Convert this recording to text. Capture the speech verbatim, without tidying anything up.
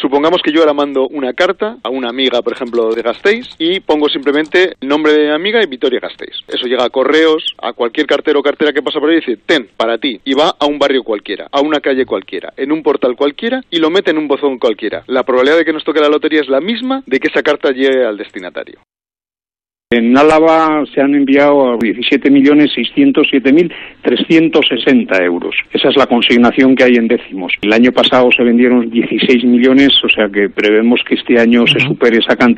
Supongamos que yo ahora mando una carta a una amiga, por ejemplo, de Gasteiz, y pongo simplemente el nombre de mi amiga y Vitoria Gasteiz. Eso llega a correos, a cualquier cartero o cartera que pasa por ahí y dice, ten, para ti. Y va a un barrio cualquiera, a una calle cualquiera, en un portal cualquiera y lo mete en un buzón cualquiera. La probabilidad de que nos toque la lotería es la misma de que esa carta llegue al destinatario. En Álava se han enviado diecisiete millones seiscientos siete mil trescientos sesenta euros. Esa es la consignación que hay en décimos. El año pasado se vendieron dieciséis millones, o sea que prevemos que este año se supere esa cantidad.